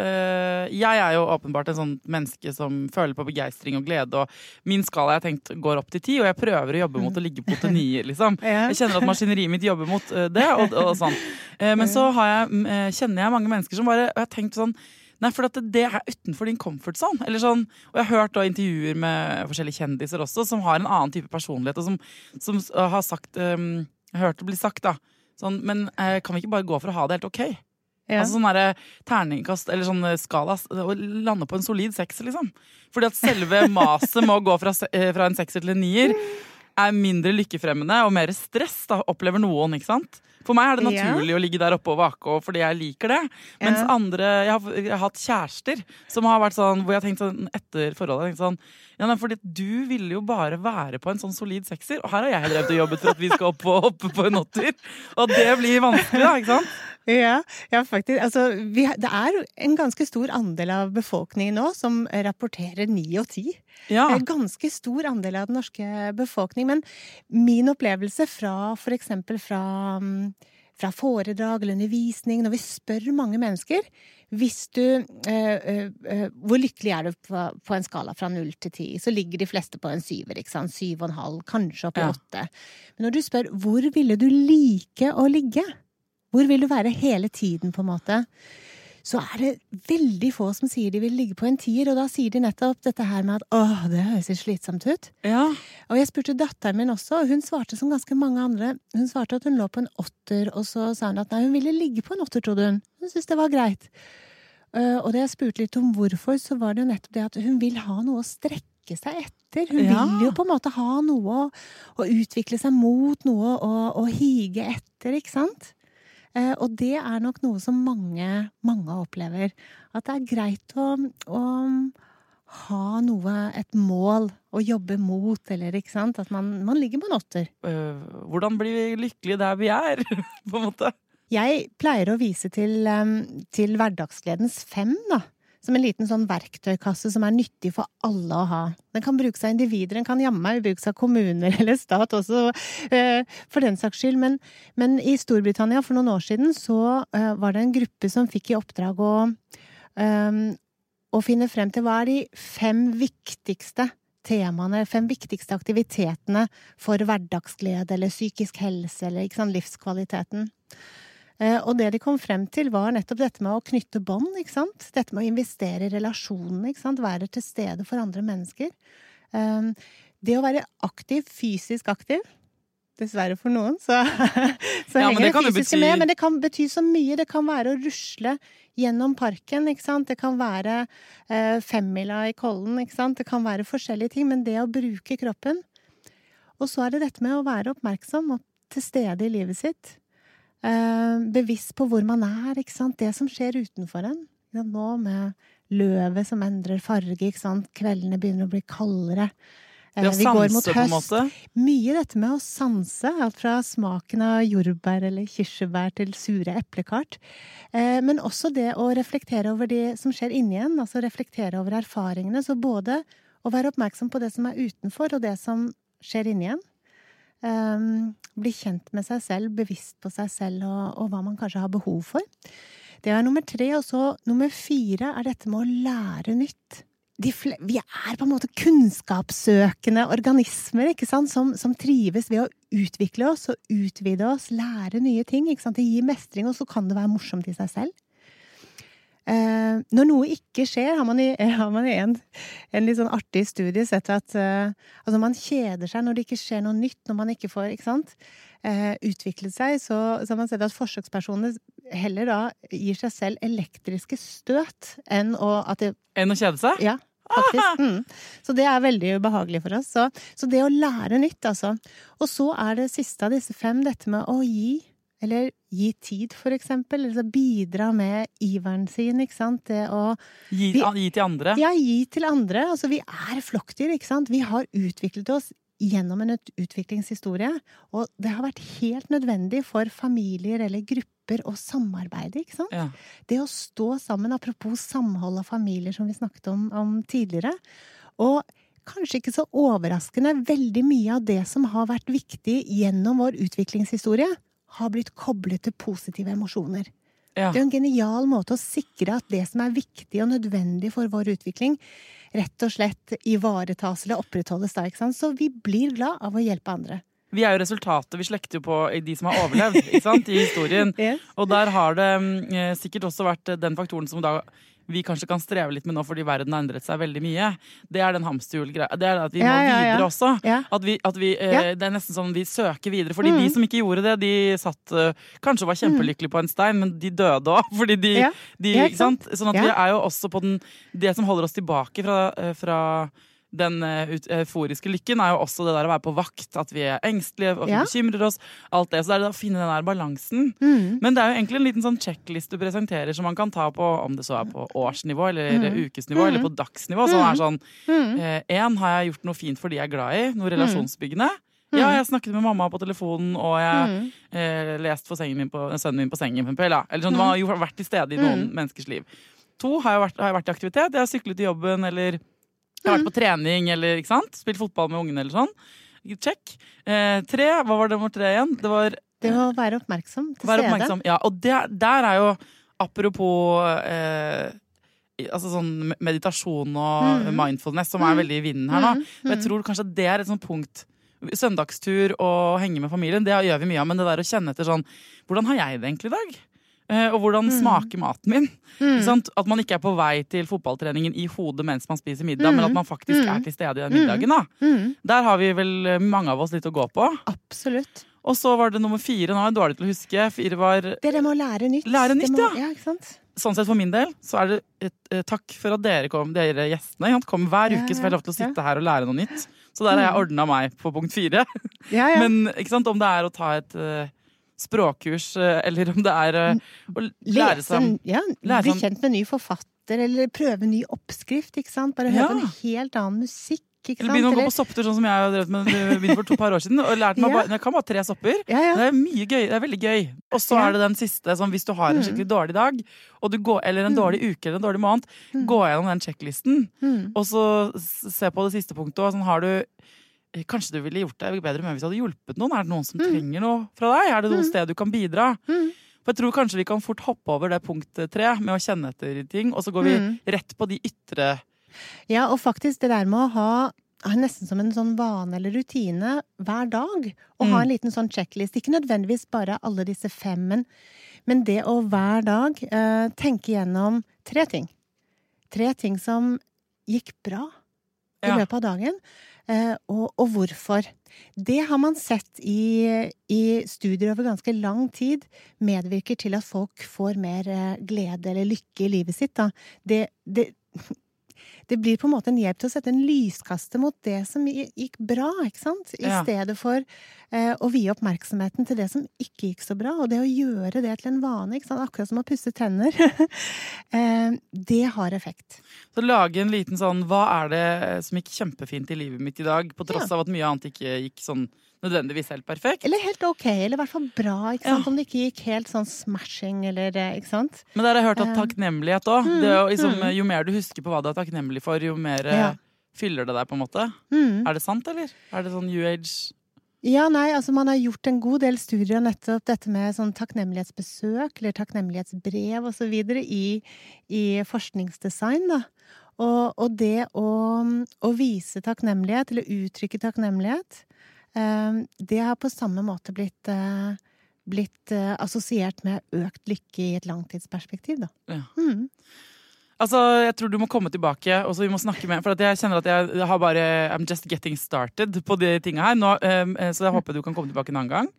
B: øh, jeg er jo åpenbart en sånn menneske som føler på begeistring og glede, og min skala jeg tenkt går opp til ti, og jeg prøver å jobbe mot å ligge på til ni, liksom. Jeg kjenner at maskineriet mitt jobber mot det, og, og sånn. Men så har jeg, kjenner jeg mange mennesker som bare, og jeg har tenkt sånn, nei, for at det er utenfor din comfort zone. Eller sånn, og jeg har hørt da intervjuer med forskjellige kjendiser også, som har en annen type personlighet, og som, som har sagt, um, jeg har hørt det bli sagt da, sånn, men eh, kan vi ikke bare gå for å ha det helt ok? Ja. Altså sånn der terningkast, eller sånn skala, og lande på en solid sekser, liksom. Fordi at selve maset må gå fra, fra en sekser til en nier, er mindre lykkefremmende og mer stress, da opplever noen, ikke sant? For meg er det naturlig ja. Å ligge der oppe og vake, fordi jeg liker det. Mens ja. Andre, jeg har, jeg har hatt kjærester som har vært sånn, hvor jeg har tenkt sånn, etter forholdet, jeg har tenkt sånn, ja, nei, fordi du ville jo bare være på en sånn solid sekser, og her har jeg drevet og jobbet for at vi skal opp og oppe på en åtter. Og det blir vanskelig da, ikke sant?
C: Ja, ja faktisk. Altså, vi, det er en ganske stor andel av befolkningen nå som rapporterer ni og ti. Ja. En ganske stor andel av den norske befolkningen. Men min opplevelse fra, for eksempel fra, fra foredrag eller undervisning, når vi spør mange mennesker, hvis du, øh, øh, hvor lykkelig er du på, på en skala fra null til ti, så ligger de fleste på en syver, ikke sant? Syv og en halv, kanskje opp i ja. åtte. Men når du spør, hvor ville du like å ligge? Hvor vil du være hele tiden, på en måte? Så er det veldig få som sier de vil ligge på en tier, og da sier de nettopp dette her med at åh, det høres litt slitsomt ut. Ja. Og jeg spurte datteren min også, og hun svarte som ganske mange andre. Hun svarte at hun lå på en åtter, og så sa hun at nei, hun ville ligge på en åtter, trodde hun. Hun syntes det var greit. Uh, og da jeg spurte litt om hvorfor, så var det jo nettopp det at hun vil ha noe å strekke seg etter. Hun ja. Vil jo på en måte ha noe å, å utvikle seg mot, noe å, å hige etter, ikke sant? Uh, og det er nok noe som mange, mange opplever. At det er greit å, å ha noe, et mål å jobbe mot, eller ikke sant? At man, man ligger på en åtter.
B: Uh, hvordan blir vi lykkelige der vi er, på en måte?
C: Jeg pleier å vise til, um, til hverdagsgledens fem, da. Som en liten sånn verktøykasse som er nyttig for alle å ha. Den kan brukes av individer, den kan jammen brukes av kommuner eller stat også, uh, for den saks skyld. Men, men i Storbritannia for noen år siden så uh, var det en gruppe som fikk i oppdrag å, um, å finne frem til hva er de fem viktigste temaene, fem viktigste aktivitetene for hverdagsglede eller psykisk helse eller ikke sant, livskvaliteten. Uh, og det de kom frem til var nettopp dette med å knytte bånd, ikke sant? Dette med å investere i relasjonene, ikke sant? Være til stede for andre mennesker. Um, det å være aktiv, fysisk aktiv, dessverre for noen, så, så ja, henger det, det fysiske bety... med, men det kan bety så mye. Det kan være å rusle gjennom parken, ikke sant? Det kan være uh, femmila i Kollen, ikke sant? Det kan være forskjellige ting, men det å bruke kroppen. Og så er det dette med å være oppmerksom og til stede i livet sitt. Uh, bevisst på hvor man er, ikke sant? Det som skjer utenfor en. Nå med løvet som endrer farge, ikke sant? Kveldene begynner å bli kaldere.
B: Det å
C: Vi går mot
B: sanse på en
C: høst.
B: måte.
C: Mye dette med å sanse, alt fra smaken av jordbær eller kirsebær til sure eplekart. Eh, men også det å reflektere over det som skjer inni en, altså reflektere over erfaringene. Så både å være oppmerksom på det som er utenfor og det som skjer inni en. Um, bli kjent med seg selv, bevisst på seg selv og, og hva man kanskje har behov for. Det er nummer tre, og så nummer fire er dette med å lære nytt. De fle- vi er på en måte kunnskapssøkende organismer, ikke sant? Som, som trives ved å utvikle oss og utvide oss, lære nye ting, ikke sant? Det gir mestring, og så kan det være morsomt i seg selv. Eh, når noe ikke skjer, har man i, har man i en, en litt sånn artig studie sett at eh, altså man kjeder seg når det ikke skjer noe nytt, når man ikke får, ikke sant, eh, utviklet seg, så, så har man sett at forsøkspersoner heller da gir seg selv elektriske støt enn å, at det,
B: Enn å kjede seg?
C: ja, faktisk. Mm. Så det er veldig ubehagelig for oss. Så, så det å lære nytt, altså. Og så er det siste av disse fem, dette med å gi, eller gi tid, for eksempel, eller så bidra med iveren sin, ikke sant? Det å
B: Gi,
C: Vi-
B: gi til andre?
C: Ja, gi til andre. Altså, vi er flokkdyr, ikke sant? Vi har utviklet oss gjennom en ut- utviklingshistorie, og det har vært helt nødvendig for familier eller grupper å samarbeide, ikke sant?
B: Ja.
C: Det å stå sammen, apropos samhold av familier som vi snakket om, om tidligere, og kanskje ikke så overraskende, veldig mye av det som har vært viktig gjennom vår utviklingshistorie, har blitt koblet til positive emosjoner.
B: Ja.
C: Det er en genial måte å sikre at det som er viktig og nødvendig for vår utvikling, rett og slett ivaretas eller opprettholdes da, ikke sant? Så vi blir glad av å hjelpe andre.
B: Vi er jo resultatet, vi slekter jo på de som har overlevd, ikke sant, i historien.
C: Yes.
B: Og der har det eh, sikkert også vært den faktoren som da vi kanskje kan streve litt med nå, fordi verden har endret seg veldig mye. Det er den hamsterhjulgreia. Det er at vi må
C: Ja, ja, ja.
B: videre også.
C: Ja.
B: At vi, at vi eh,
C: Ja.
B: Det er nesten sånn vi søker videre. Fordi
C: Mm.
B: de som ikke gjorde det, de satt eh, kanskje var kjempelykkelige på en stein, men de døde også. Fordi de,
C: Ja.
B: de
C: Ja,
B: ikke sant? Sånn at
C: Ja.
B: vi er jo også på den, det som holder oss tilbake fra, eh, fra den eh, ut- euforiske lykken, er jo også det der å være på vakt. At vi er engstelige, og vi
C: Ja.
B: bekymrer oss. Alt det. Så det er det å finne den der balansen.
C: Mm.
B: Men det er jo egentlig en liten sånn checklist du presenterer som man kan ta på, om det så er på årsnivå eller
C: Mm.
B: ukesnivå eller på dagsnivå. Sånn er sånn,
C: Mm.
B: eh, en, har jeg gjort noe fint for de jeg er glad i? Noe relasjonsbyggende? Ja, jeg snakket med mamma på telefonen, og jeg
C: Mm.
B: eh, lest for sengen min på, sønnen min på sengen. for eksempel, ja. Eller sånn, man har jo vært til stede i noen menneskers liv. To, har jeg, vært, har jeg vært i aktivitet? Jeg har syklet til jobben, eller jeg har vært på trening, eller ikke sant? Spilt fotball med ungene, eller sånn. Check. Eh, tre, hva var det nummer tre igjen? Det var
C: Det å være oppmerksom til
B: være
C: stede.
B: oppmerksom. Ja, og der, der er jo, apropos eh, i- altså sånn me- meditasjon og
C: Mm.
B: mindfulness, som er veldig i vinden her nå.
C: Mm.
B: Og jeg tror kanskje det er et sånt punkt. Søndagstur og henge med familien, det gjør vi mye av. Men det der å kjenne etter sånn, hvordan har jeg det egentlig i dag? Eh, og hvordan smaker maten min?
C: Mm.
B: Ikke sant? At man ikke er på vei til fotballtreningen i hodet mens man spiser middag, men at man faktisk er til stede i den middagen. Da.
C: Mm.
B: Der har vi vel eh, mange av oss litt å gå på.
C: Absolutt.
B: Og så var det nummer fire, nå er jeg dårlig til å huske. Fire var
C: Det er det med å lære nytt.
B: Lære
C: Det
B: nytt,
C: må,
B: ja.
C: Ja, ikke sant?
B: sånn sett for min del, så er det et, et takk for at dere kom, dere gjestene. ikke sant? Kom hver
C: Ja,
B: uke, så får jeg lov til å
C: ja.
B: sitte her og lære noe nytt. Så der har jeg ordna meg på punkt fire.
C: Ja, ja.
B: Men ikke sant, om det er å ta et uh, språkkurs, uh, eller om det er uh, å lære
C: Lese,
B: seg om
C: ja,
B: lære
C: bli
B: seg om-
C: kjent med ny forfatter, eller prøve ny oppskrift, ikke sant? Bare høre
B: Ja.
C: på en helt annen musikk, ikke
B: Eller
C: sant?
B: begynne å gå
C: Eller-
B: på sopptur, sånn som jeg har drevet med uh, begynte for to par år siden. Og lært meg
C: Ja.
B: bare, jeg kan bare tre sopper.
C: Ja, ja.
B: Det er mye gøy, det er veldig gøy. Og så
C: Ja.
B: er det den siste, som hvis du har en skikkelig dårlig dag, og du går, eller en dårlig uke eller en dårlig måned, gå gjennom den checklisten,
C: Mm.
B: og så s- se på det siste punktet. Og sånn, har du Kanskje du ville gjort deg bedre med hvis du hadde hjulpet noen? Er det noen som trenger noe fra deg? Er det noe sted du kan bidra?
C: Mm.
B: For jeg tror kanskje vi kan fort hoppe over det punktet tre med å kjenne etter ting, og så går vi
C: Mm.
B: rett på de ytre.
C: Ja, og faktisk det der med å ha ha nesten som en sånn vane eller rutine hver dag, og ha en liten sånn checklist. Ikke nødvendigvis bare alle disse fem, men, men det å hver dag eh, tenke gjennom tre ting. Tre ting som gikk bra i
B: Ja.
C: løpet av dagen, eh, og, og hvorfor. Det har man sett i, i studier over ganske lang tid medvirker til at folk får mer eh, glede eller lykke i livet sitt. Da. Det, det, det blir på en måte en hjelp til å sette en lyskaste mot det som gikk bra, ikke sant? I
B: Ja.
C: stedet for eh, å vie oppmerksomheten til det som ikke gikk så bra, og det å gjøre det til en vane, ikke sant? Akkurat som å pusse tenner, eh, det har effekt.
B: Så lage en liten sånn, hva er det som gikk kjempefint i livet mitt i dag, på tross
C: Ja.
B: av at mye annet ikke gikk sånn nødvendigvis helt perfekt.
C: Eller helt ok, eller i hvert fall bra, ikke sant?
B: Ja.
C: Om det ikke gikk helt sånn smashing, eller, eh, ikke sant?
B: Men der har jeg hørt at
C: Eh,
B: takknemlighet også, det er jo liksom,
C: mm.
B: jo mer du husker på hva du er takknemlig for, jo mer eh,
C: Ja.
B: fyller det deg på en måte.
C: Mm.
B: Er det sant, eller? Er det sånn New Age?
C: Ja, nei, altså man har gjort en god del studier av nettopp dette med sånn takknemlighetsbesøk, eller takknemlighetsbrev og så videre i, i forskningsdesign, da. Og, og det å, å vise takknemlighet, eller uttrykke takknemlighet, eh, det har på samme måte blitt, eh, blitt eh, assosiert med økt lykke i et langtidsperspektiv, da.
B: Ja.
C: Mm.
B: Altså, jeg tror du må komme tilbake, og så vi må snakke med, for at jeg kjenner at jeg har bare, I'm just getting started på de tingene her, nå, um, så jeg håper du kan komme tilbake en annen gang.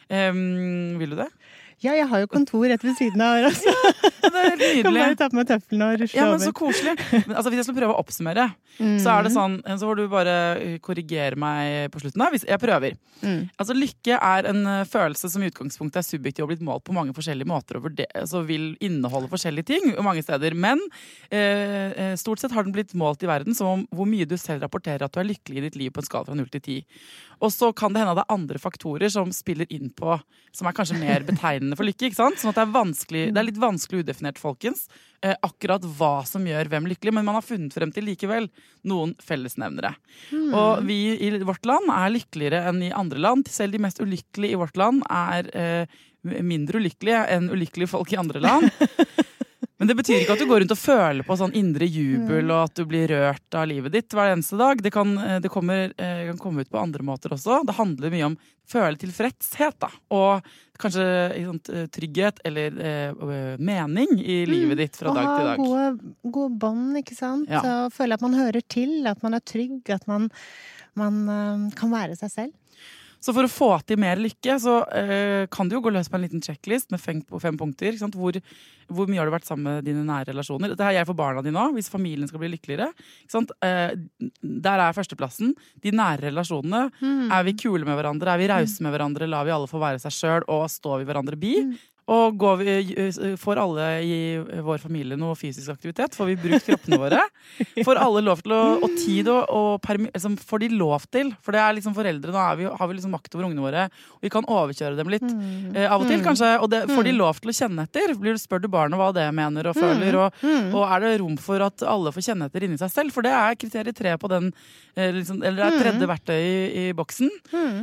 B: Um, vil du det?
C: Ja, jeg har jo kontor rett ved siden av her også.
B: Ja, det er helt
C: Kan bare
B: nydelig.
C: ta på meg tøffelen og rusle
B: Ja, men
C: over.
B: så koselig. Men, altså, hvis jeg skulle prøve å oppsummere, så er det sånn, så får du bare korrigere meg på slutten her, hvis jeg prøver.
C: Mm.
B: Altså, lykke er en uh, følelse som i utgangspunktet er subjektiv og blitt målt på mange forskjellige måter, og vurder- altså, vil inneholde forskjellige ting mange steder. Men eh, stort sett har den blitt målt i verden som om hvor mye du selv rapporterer at du er lykkelig i ditt liv på en skala fra null til ti. Og så kan det hende at det er andre faktorer som spiller inn på, som er kanskje mer betegnende for lykke, ikke sant? Sånn at det er vanskelig, det er litt vanskelig udefinert, folkens, eh, akkurat hva som gjør hvem lykkelig, men man har funnet frem til likevel noen fellesnevnere.
C: Mm.
B: Og vi i vårt land er lykkeligere enn i andre land. Selv de mest ulykkelige i vårt land er eh, mindre ulykkelige enn ulykkelige folk i andre land. Men det betyr ikke at du går rundt og føler på sånn indre jubel, og at du blir rørt av livet ditt hver eneste dag. Det kan, det kommer, eh, kan komme ut på andre måter også. Det handler mye om føle tilfredshet, da. Og kanskje i sånt, eh, trygghet eller eh, mening i livet ditt fra
C: Og
B: dag til
C: ha
B: dag.
C: gode, gode bånd, ikke sant?
B: Ja.
C: Og føle at man hører til, at man er trygg, at man, man øh, kan være seg selv.
B: Så for å få til mer lykke, så eh, kan du jo gå løs på en liten checklist med fem, fem punkter. Ikke sant? Hvor, hvor mye har du vært sammen med dine nære relasjoner? Dette har jeg for barna dine òg, hvis familien skal bli lykkeligere. Ikke sant? Eh, der er førsteplassen. De nære relasjonene.
C: Mm.
B: Er vi kule med hverandre? Er vi rause med hverandre? Lar vi alle få være seg sjøl, og står vi hverandre bi? Og går vi, får alle i vår familie noe fysisk aktivitet? Får vi brukt kroppene våre? Får alle lov til å, og tid og, og permi, liksom, får de lov til? For det er liksom foreldre, nå er vi, har vi liksom makt over ungene våre, og vi kan overkjøre dem litt eh, av og til, kanskje. Og det får de lov til å kjenne etter. Blir du spør du barnet hva det mener og føler, og, og er det rom for at alle får kjenne etter inni seg selv? For det er kriteriet tre på den, eh, liksom, eller det er tredje verktøy i, i boksen.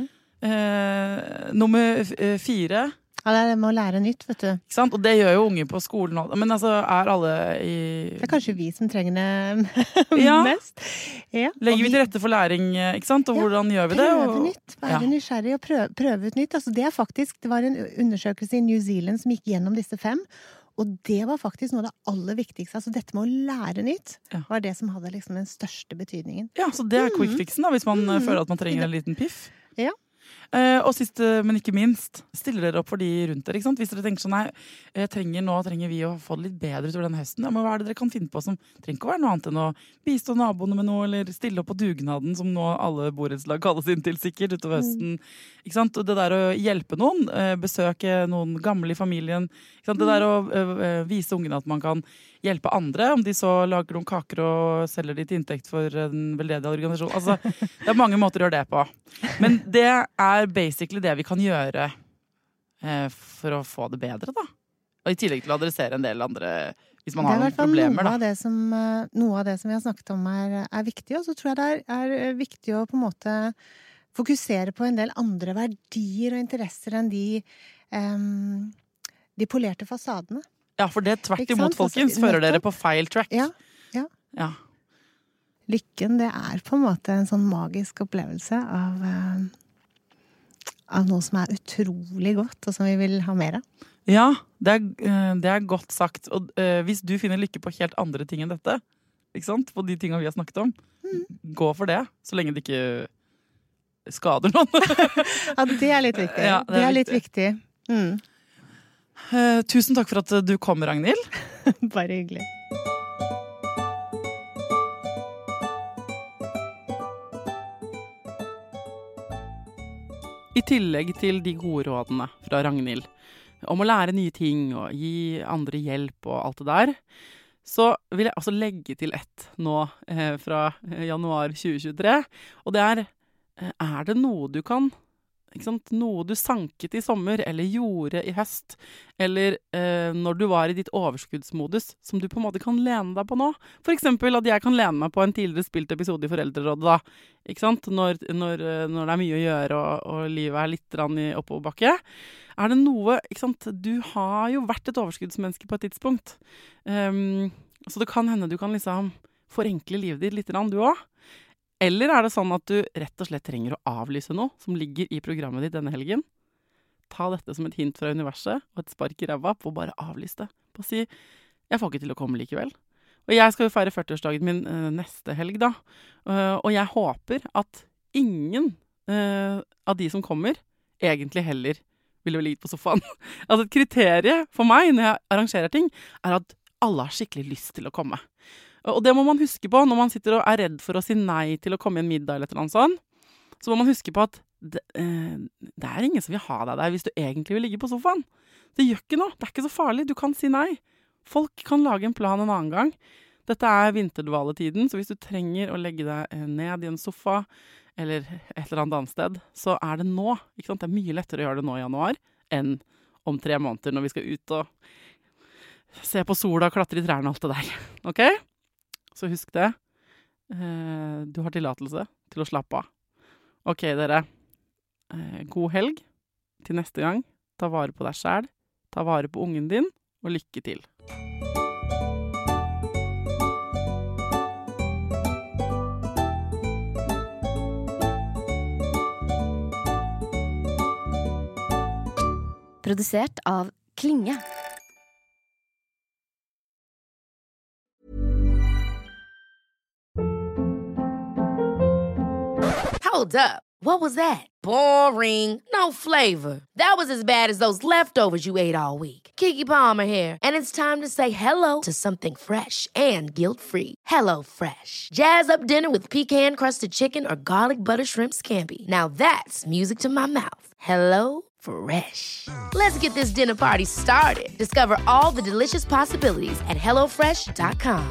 B: Eh, nummer f- fire.
C: Ja, det er det med å lære nytt, vet du.
B: Ikke sant? Og det gjør jo unger på skolen også. Men altså, er alle i
C: Det er kanskje vi som trenger det
B: Ja.
C: mest. Ja.
B: Legger
C: og
B: vi til rette for læring, ikke sant? Og
C: Ja,
B: hvordan gjør vi det?
C: Prøve
B: Og,
C: nytt, være
B: ja.
C: nysgjerrig og prøve, prøve ut nytt. Altså, det er faktisk, det var en undersøkelse i New Zealand som gikk gjennom disse fem, og det var faktisk noe av det aller viktigste. Altså dette med å lære nytt
B: Ja.
C: var det som hadde liksom den største betydningen.
B: ja, så det er quick fixen da, hvis man eh, føler at man trenger en liten piff.
C: Ja.
B: Eh, og sist, eh, men ikke minst, stiller dere opp for de rundt dere, ikke sant? Hvis dere tenker sånn, nei, jeg trenger nå, trenger vi å få det litt bedre utover den høsten, ja, men hva er det dere kan finne på som trenger ikke å være noe annet enn å bistå naboene med noe, eller stille opp på dugnaden, som nå alle borettslag kalles inn til sikkert utover høsten, ikke sant? Og det der å hjelpe noen, eh, besøke noen gamle i familien, ikke sant? Det der å eh, vise ungene at man kan hjelpe andre, om de så lager noen kaker og selger de til inntekt for en veldedig organisasjon. Altså, det er mange måter å gjøre det på. Men det er basically det vi kan gjøre eh, for å få det bedre, da. Og i tillegg til å adressere en del andre, hvis man
C: Det er
B: har
C: i
B: noen
C: hvert fall
B: problemer,
C: noe
B: da.
C: av det som, eh, noe av det som vi har snakket om er, er viktig, og så tror jeg det er, er viktig å på en måte fokusere på en del andre verdier og interesser enn de, em, de polerte fasadene.
B: Ja, for det tvert
C: Ikke
B: imot,
C: sant?
B: folkens,
C: Altså,
B: fører dere
C: nettopp.
B: på feil track.
C: Ja, ja.
B: Ja.
C: Lykken, det er på en måte en sånn magisk opplevelse av, eh, av noe som er utrolig godt, og som vi vil ha mer av.
B: Ja, det er, eh, det er godt sagt. Og eh, hvis du finner lykke på helt andre ting enn dette, ikke sant? På de tingene vi har snakket om, gå for det, så lenge det ikke skader noen.
C: Ja, det er litt viktig.
B: Ja,
C: det, er litt viktig. Mm.
B: Eh, tusen takk for at du kom, Ragnhild.
C: Bare hyggelig.
B: I tillegg til de gode rådene fra Ragnhild om å lære nye ting og gi andre hjelp og alt det der, så vil jeg også legge til ett nå eh, fra januar tjue tjuetre, og det er, er det noe du kan, ikke sant, noe du sanket i sommer, eller gjorde i høst, eller eh, når du var i ditt overskuddsmodus, som du på en måte kan lene deg på nå. For eksempel at jeg kan lene meg på en tidligere spilt episode i Foreldrerådet da, ikke sant, når, når, når det er mye å gjøre og, og livet er litt rann i oppoverbakke. Er det noe, ikke sant, du har jo vært et overskuddsmenneske på et tidspunkt, um, så det kan hende du kan liksom forenkle livet ditt litt rann du også. Eller er det sånn at du rett og slett trenger å avlyse noe som ligger i programmet ditt denne helgen? Ta dette som et hint fra universet og et spark i ræva på å bare avlyse det. Bare si, jeg får ikke til å komme likevel. Og jeg skal jo feire førtiårsdagen min uh, neste helg da. Uh, og jeg håper at ingen uh, av de som kommer egentlig heller ville ligge på sofaen. Altså et kriterie for meg når jeg arrangerer ting er at alle har skikkelig lyst til å komme. Og det må man huske på når man sitter og er redd for å si nei til å komme i en middag eller et eller annet sånt. Så må man huske på at det, eh, det er ingen som vil ha deg der hvis du egentlig vil ligge på sofaen. Det gjør ikke noe, det er ikke så farlig, du kan si nei. Folk kan lage en plan en annen gang. Dette er vinterdvaletiden, så hvis du trenger å legge deg ned i en sofa eller et eller annet annet sted, så er det nå. Ikke sant? Det er mye lettere å gjøre det nå i januar enn om tre måneder når vi skal ut og se på sola, klatre i trærne og alt det der. Ok? Så husk det. Eh, du har tillatelse til å slappe av. Ok, dere. Eh, god helg til neste gang. Ta vare på deg selv. Ta vare på ungen din. Og lykke til.
F: Produsert av Klinge.
A: Hold up. What was that? Boring. No flavor. That was as bad as those leftovers you ate all week. Keke Palmer here, and it's time to say hello to something fresh and guilt-free. Hello Fresh. Jazz up dinner with pecan-crusted chicken or garlic butter shrimp scampi. Now that's music to my mouth. Hello Fresh. Let's get this dinner party started. Discover all the delicious possibilities at hello fresh dot com.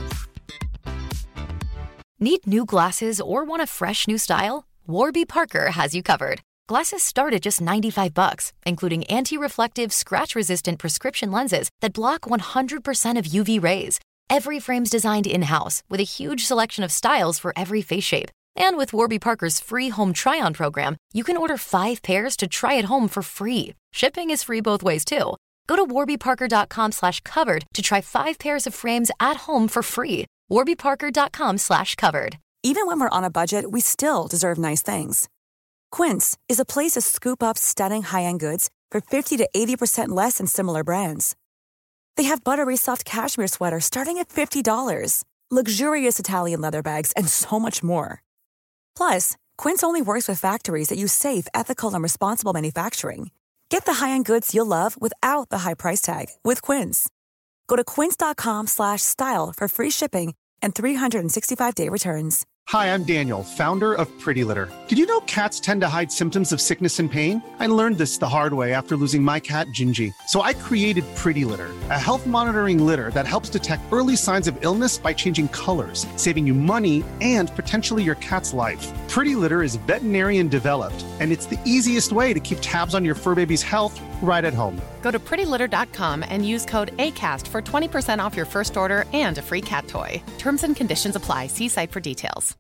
G: Need new glasses or want a fresh new style? Warby Parker has you covered. Glasses start at just ninety-five bucks, including anti-reflective, scratch-resistant prescription lenses that block one hundred percent of U V rays. Every frame's designed in-house with a huge selection of styles for every face shape. And with Warby Parker's free home try-on program, you can order five pairs to try at home for free. Shipping is free both ways, too. Go to warby parker dot com slash covered to try five pairs of frames at home for free. warby parker dot com slash covered.
E: Even when we're on a budget, we still deserve nice things. Quince is a place to scoop up stunning high-end goods for fifty to eighty percent less than similar brands. They have buttery soft cashmere sweaters starting at fifty dollars, luxurious Italian leather bags, and so much more. Plus, Quince only works with factories that use safe, ethical, and responsible manufacturing. Get the high-end goods you'll love without the high price tag with Quince. Go to quince dot com slash style for free shipping and three sixty-five day returns.
H: Hi, I'm Daniel, founder of Pretty Litter. Did you know cats tend to hide symptoms of sickness and pain? I learned this the hard way after losing my cat, Gingy. So I created Pretty Litter, a health monitoring litter that helps detect early signs of illness by changing colors, saving you money and potentially your cat's life. Pretty Litter is veterinarian developed, and it's the easiest way to keep tabs on your fur baby's health right at home.
I: Go to pretty litter dot com and use code ACAST for twenty percent off your first order and a free cat toy. Terms and conditions apply. See site for details.